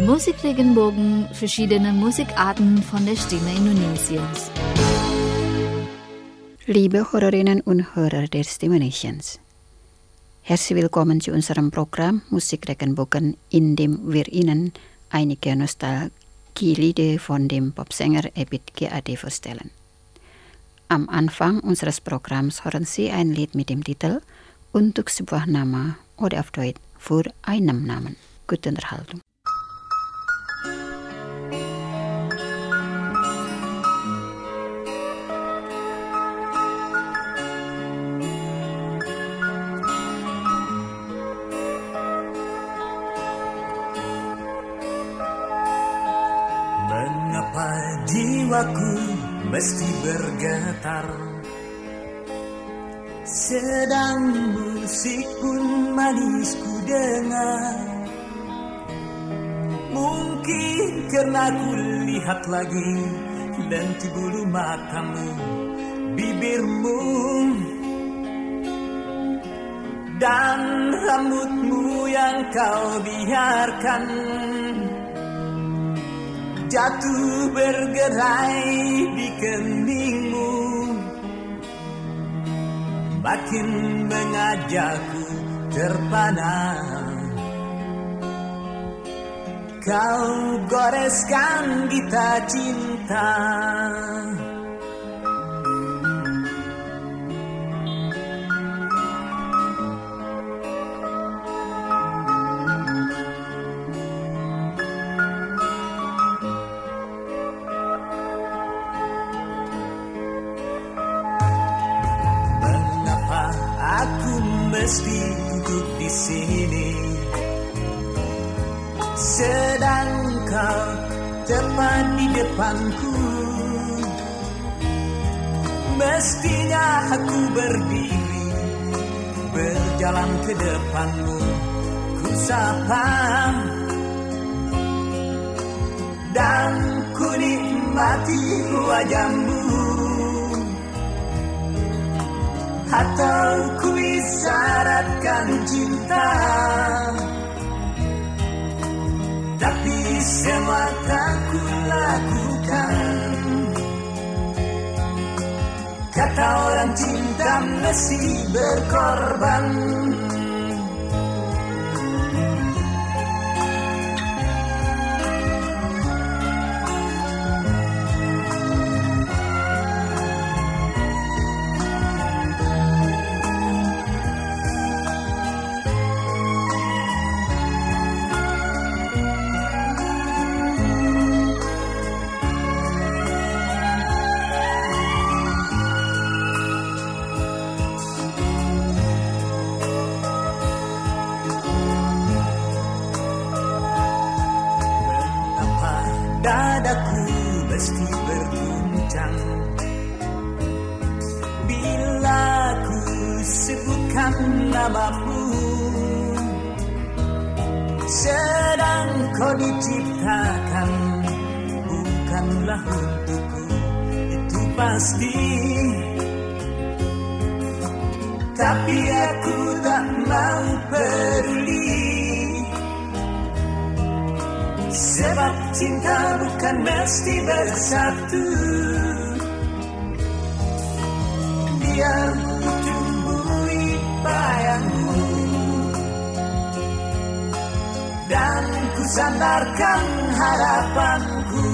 Musikregenbogen, verschiedene Musikarten von der Stimme Indonesiens. Liebe Hörerinnen und Hörer der Stimme Nations, herzlich willkommen zu unserem Programm Musikregenbogen, in dem wir Ihnen einige Nostalgielieder von dem Popsänger Ebit G.A.D. vorstellen. Am Anfang unseres Programms hören Sie ein Lied mit dem Titel Untuk sebuah nama oder auf Deutsch Für einen Namen. Gute Unterhaltung. Mengapa jiwaku mesti bergetar, sedang musik pun manis ku dengar. Mungkin karena ku lihat lagi lenti bulu matamu, bibirmu, dan rambutmu yang kau biarkan jatuh bergerai di keningmu, makin mengajakku terpana. Kau goreskan gita cinta, mengapa aku mesti duduk di sini, sedang kau tepat di depanku. Mestinya aku berdiri, berjalan ke depanmu, ku sapa dan ku nikmati wajahmu, atau ku isyaratkan cinta. Tapi semua tak ku lakukan. Kata orang cinta mesti berkorban. Dadaku mesti berguncang bila ku sebutkan namamu. Sedang kau diciptakan bukanlah untukku, itu pasti. Tapi aku tak mau peduli, sebab cinta bukan mesti bersatu. Biar ku tumbuhi bayangmu dan ku sandarkan harapanku.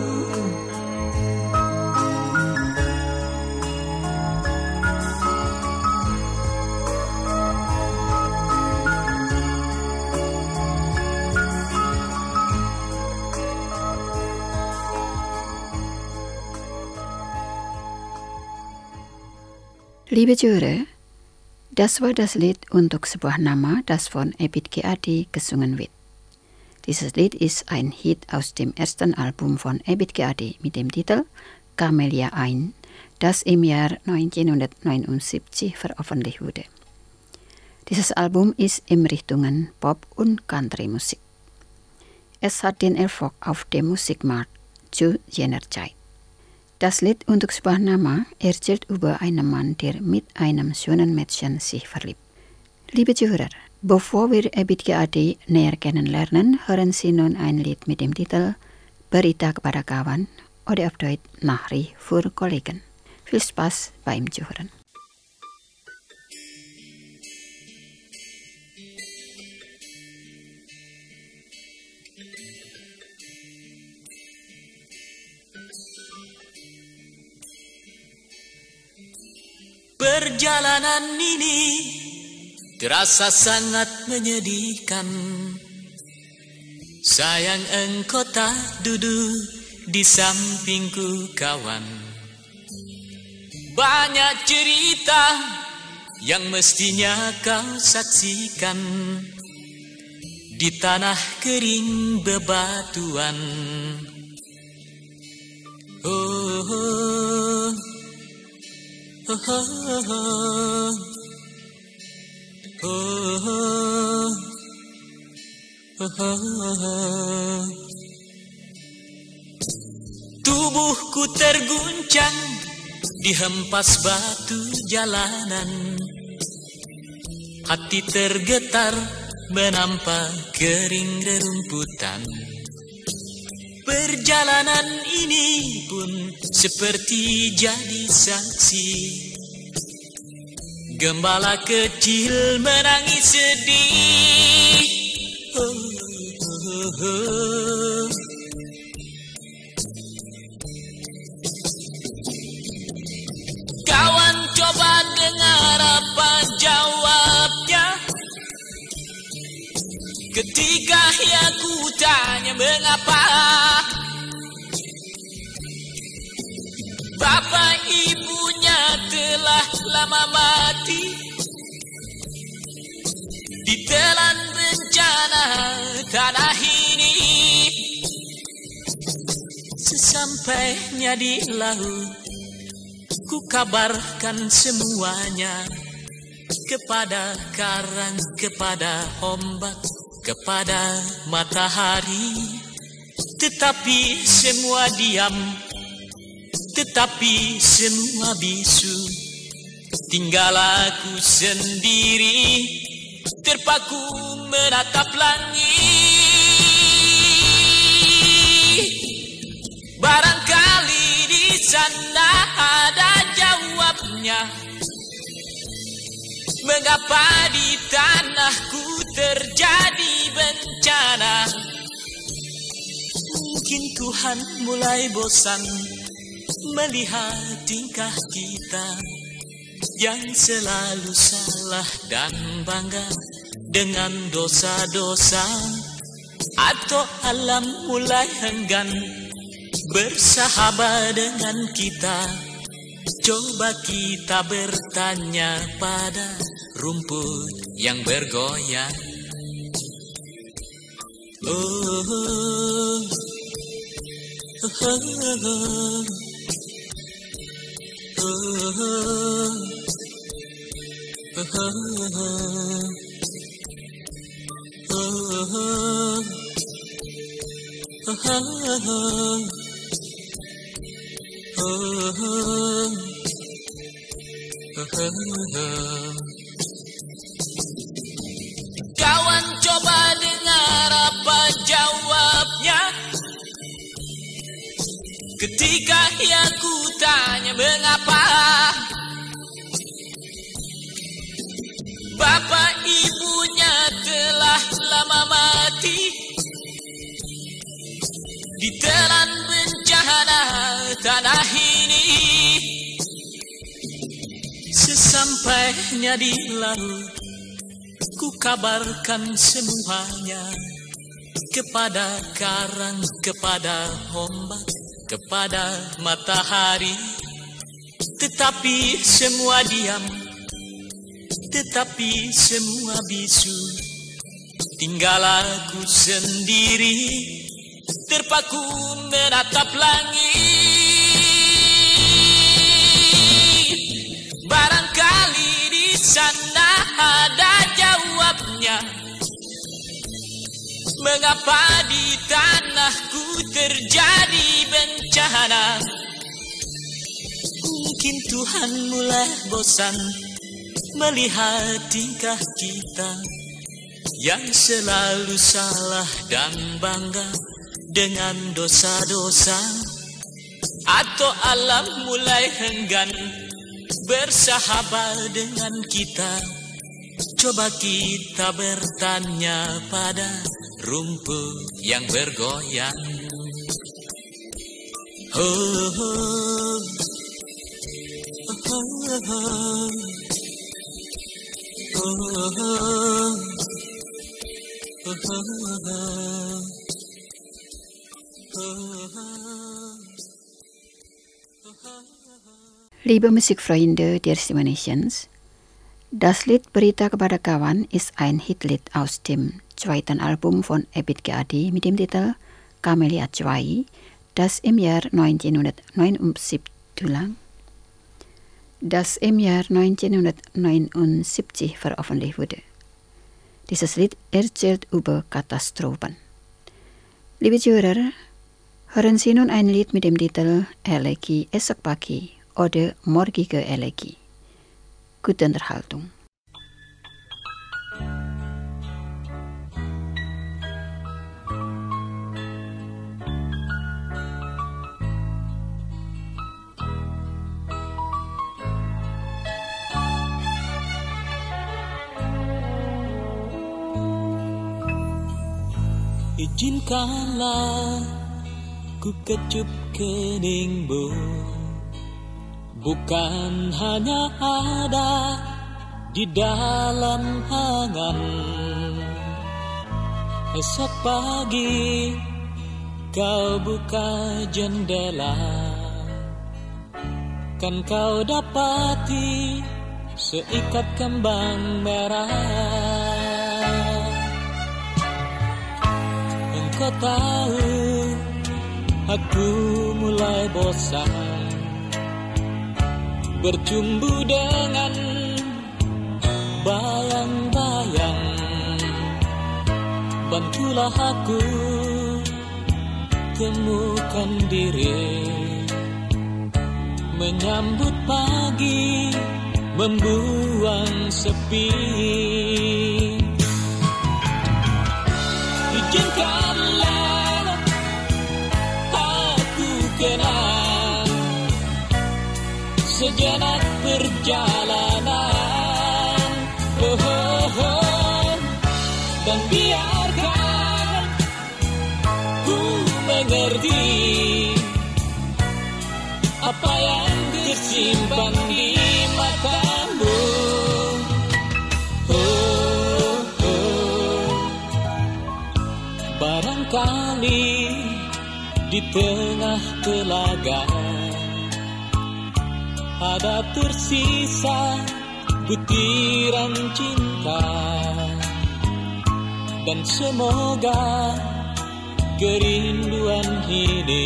Liebe Zuhörer, das war das Lied Untuk sebuah nama, das von Ebit G.A.D. gesungen wird. Dieses Lied ist ein Hit aus dem ersten Album von Ebit G.A.D. mit dem Titel Camellia Ein, das im Jahr 1979 veröffentlicht wurde. Dieses Album ist in Richtungen Pop- und Country-Musik. Es hat den Erfolg auf dem Musikmarkt zu jener Zeit. Das Lied Untuk sebuah nama erzählt über einen Mann, der mit einem schönen Mädchen sich verliebt. Liebe Zuhörer, Bevor wir EBIT-GAD näher kennenlernen, hören Sie nun ein Lied mit dem Titel Berita kepada kawan oder auf Deutsch Nachricht für Kollegen. Viel Spaß beim Zuhören. Perjalanan ini terasa sangat menyedihkan. Sayang engkau tak duduk di sampingku kawan. Banyak cerita yang mestinya kau saksikan di tanah kering bebatuan. Oh, oh. Oh, oh, oh. Oh, oh, oh. Tubuhku terguncang dihempas batu jalanan. Hati tergetar menampak kering rerumputan. Perjalanan ini pun seperti jadi saksi. Gembala kecil menangis sedih. Oh, oh, oh. Kawan coba dengar apa jawabnya ketika aku tanya mengapa. Bapak ibunya telah lama mati ditelan bencana tanah ini. Sesampainya di laut, ku kabarkan semuanya kepada karang, kepada ombak, kepada matahari. Tetapi semua diam, tetapi semua bisu. Tinggal aku sendiri terpaku menatap langit. Barangkali di sana ada jawabnya. Mengapa di tanahku terjadi bencana? Mungkin Tuhan mulai bosan melihat tingkah kita yang selalu salah dan bangga dengan dosa-dosa. Atau alam mulai enggan bersahabat dengan kita. Coba kita bertanya pada rumput yang bergoyang. Oh, oh, oh, oh. Oh, oh, kawan coba dengar apa jawabnya ketika aku tanya mengapa. Bapak ibunya telah lama mati ditelan bencana tanah ini. Sesampainya di laut, ku kabarkan semuanya kepada karang, kepada ombak, kepada matahari. Tetapi semua diam, tetapi semua bisu. Tinggal aku sendiri terpaku menatap langit. Barangkali di sana ada jawabnya. Mengapa di tanahku terjadi bencana? Mungkin Tuhan mulai bosan melihat tingkah kita yang selalu salah dan bangga dengan dosa-dosa, atau alam mulai enggan bersahabat dengan kita. Coba kita bertanya pada rumput yang bergoyang. Oh, oh, Liebe Musikfreunde der Stimme Nations, das Lied Berita kepada Kawan ist ein Hitlied aus dem zweiten Album von Ebit GAD mit dem Titel Camellia 2, das im Jahr 1979 veröffentlicht wurde. Dieses Lied erzählt über Katastrophen. Liebe Zuhörer, hören Sie nun ein Lied mit dem Titel Elegie esok pagi oder morgige Elegie. Gute Unterhaltung. Izinkanlah ku kecup keningmu, bukan hanya ada di dalam angan. Esok pagi kau buka jendela, kan kau dapati seikat kembang merah. Engkau tahu aku mulai bosan bercumbu dengan bayang-bayang. Bantulah aku temukan diri, menyambut pagi, membuang sepi. Izinkanlah aku kenal sejenak perjalanan, dan biarkan ku mengerti apa yang tersimpan di matamu. Barangkali di tengah telaga ada tersisa butiran cinta, dan semoga kerinduan ini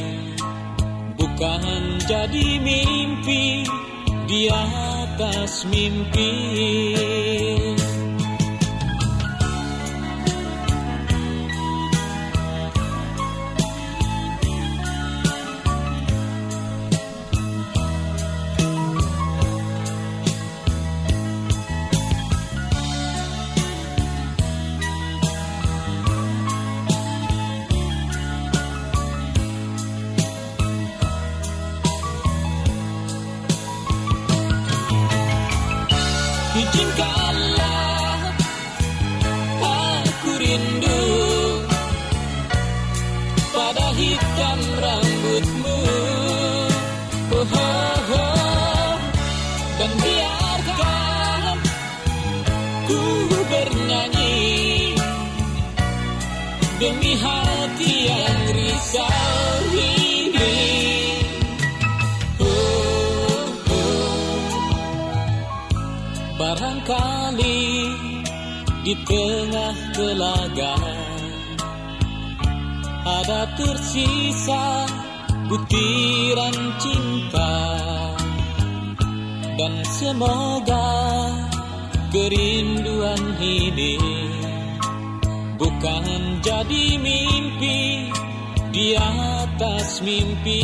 bukan jadi mimpi di atas mimpi. Izinkanlah aku rindu pada hitam rambutmu, dan biarkan ku bernyanyi demi hati yang risau ini. Barangkali di tengah telaga ada tersisa butiran cinta, dan semoga kerinduan ini bukan jadi mimpi di atas mimpi.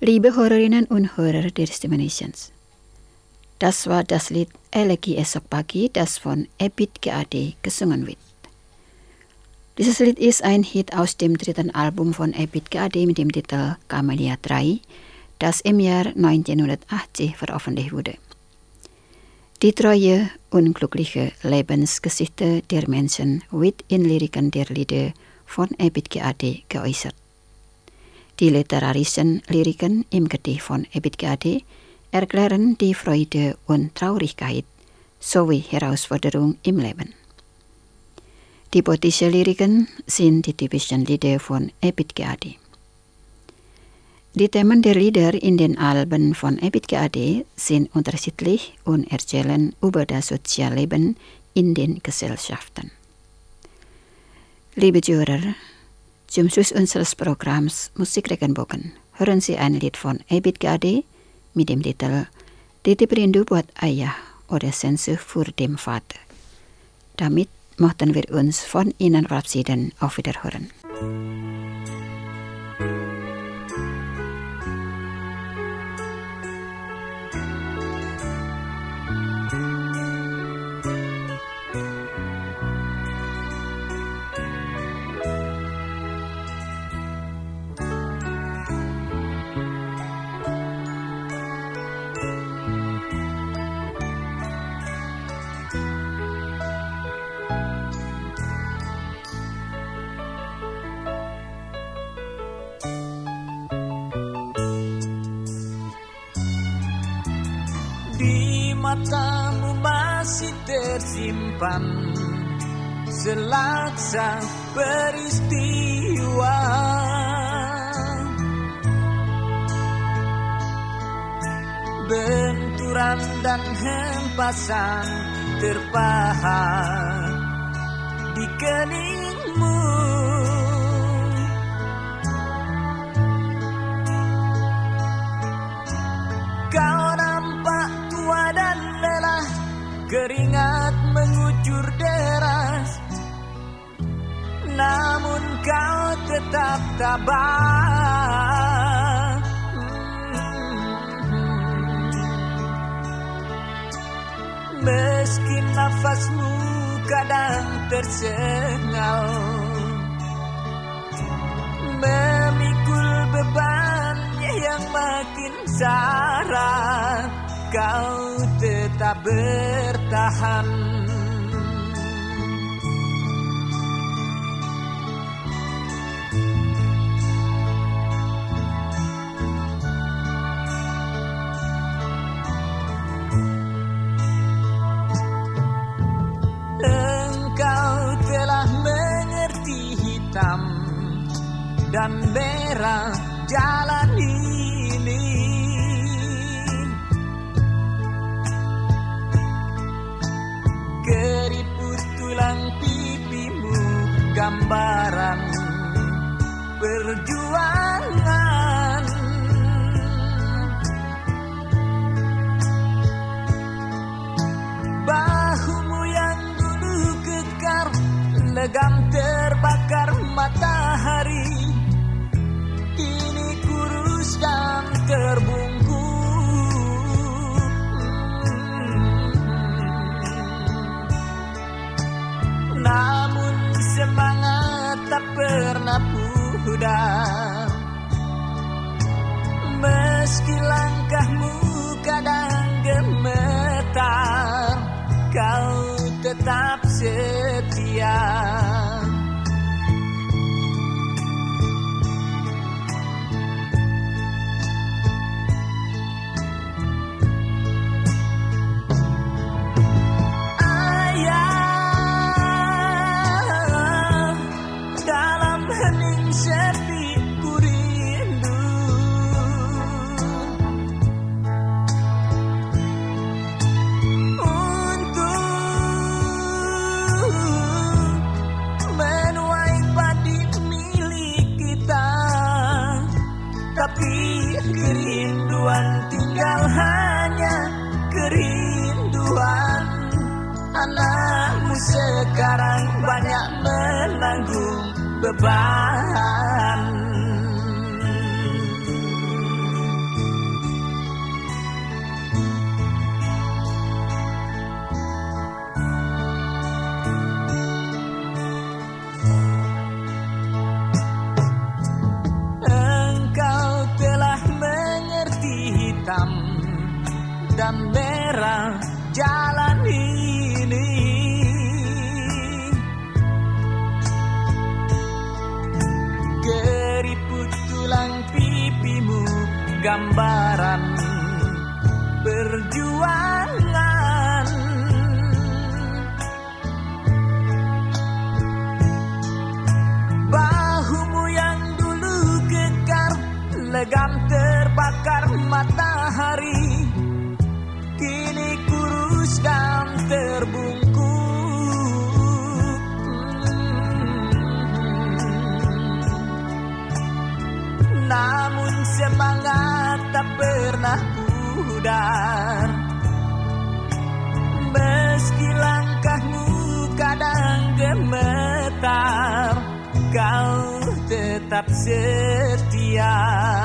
Liebe Hörerinnen und Hörer der Stimme Nations. Das war das Lied Elegie esok pagi, das von Ebit GAD gesungen wird. Dieses Lied ist ein Hit aus dem 3. Album von Ebit GAD mit dem Titel Camellia 3, das im Jahr 1980 veröffentlicht wurde. Die treue und glückliche Lebensgeschichte der Menschen wird in Lyriken der Lieder von Ebit GAD geäußert. Die literarischen Lyriken im Gedicht von Ebit GAD erklären die Freude und Traurigkeit sowie Herausforderung im Leben. Die poetische Lyriken sind die typischen Lieder von Ebit GAD. Die Themen der Lieder in den Alben von Ebit GAD sind unterschiedlich und erzählen über das Sozialleben in den Gesellschaften. Liebe Zuhörer, zum Schluss unseres Programms Musikregenbogen hören Sie ein Lied von Ebit GAD mit dem Titel Titip Rindu buat Ayah oder Sehnsucht für den Vater. Damit möchten wir uns von Ihnen verabschieden. Auf Wiederhören. Di matamu masih tersimpan selaksa peristiwa, benturan dan hempasan terpahat di keningmu. Kau nampak tua dan lelah, keringat mengucur deras, namun kau tetap tabah. Meski nafasmu kadang tersengal, memikul bebannya yang makin syarat, kau tetap bertahan. Engkau telah mengerti hitam dan merah jalan ini. Keriput tulang pipimu gambaran perjuangan. Bahumu yang dulu kekar, legam terbakar matahari, kini kurus dan terbungkus. Namun semangat tak pernah pudar, meski langkahmu kadang gemetar, kau tetap setia. Kerinduan tinggal hanya kerinduan. Anakmu sekarang banyak menanggung beban. memang pipimu gambaran perjuangan. Bahumu yang dulu kekar, legam terbakar matahari, kini kurus dan terbungkuk. Namun semangat tak pernah pudar, meski langkahmu kadang gemetar, kau tetap setia.